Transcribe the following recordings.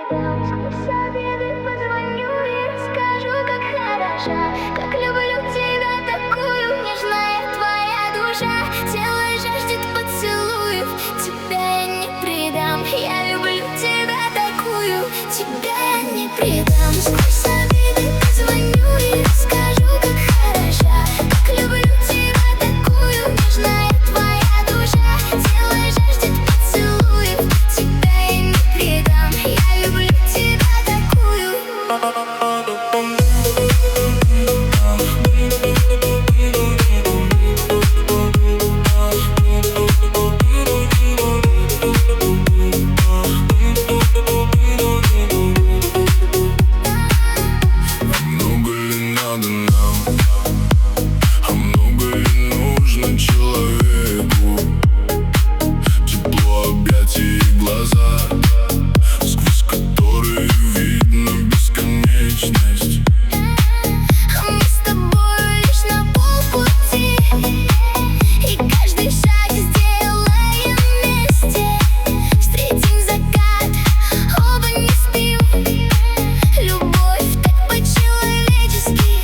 Сквозь обиды позвоню и расскажу, как хороша, как люблю тебя такую, нежная твоя душа. Тело жаждет поцелуев, тебя я не предам. Я люблю тебя такую, тебя я не предам. Сквозь обиды позвоню и расскажу, как хороша, как люблю тебя такую, нежная твоя душа. Тело жаждет поцелуев, тебя я не предам. Я люблю тебя такую. Много ли надо нам, а много ли нужно человеку? Тепло объятий и глаза, сквозь которые видно бесконечность. Мы с тобой лишь на полпути, и каждый шаг сделаем вместе. Встретим закат, оба не спим. Любовь так по-человечески.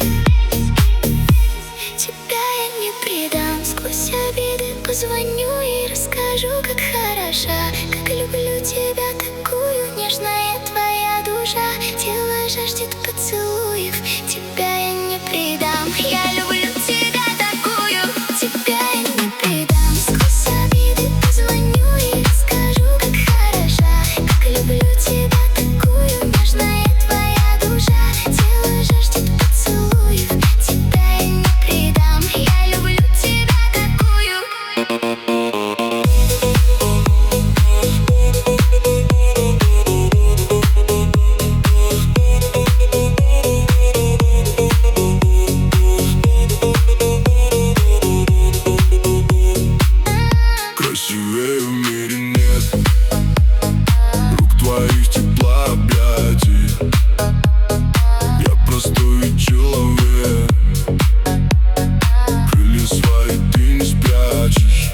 Тебя я не предам. Сквозь обиды позвоню и расскажу, как хороша, как люблю тебя такую, нежная твоя душа. Тело жаждет поцелуев, тебя я не предам. Я люблю тебя такую, тебя я не предам. Сквозь обиды позвоню и расскажу, как хороша, как люблю тебя такую, нежная твоя душа. Тело жаждет поцелуев, тебя я не предам. Я люблю тебя такую. Красивее в мире нет рук твоих, тепла объятий. Я простой человек, крылья свои ты не спрячешь.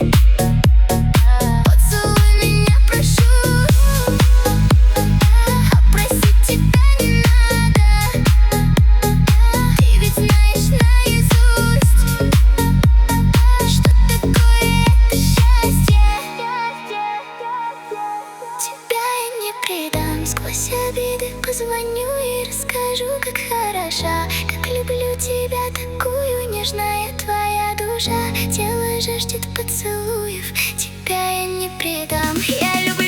Поцелуй меня, прошу, а просить тебя не надо. Ты ведь знаешь наизусть, что такое это счастье. Тебя я не предам. Сквозь обиды позвоню и расскажу, как хороша, как люблю тебя такую, нежная твоя душа. Тело жаждет поцелуев, тебя я не предам. Я люблю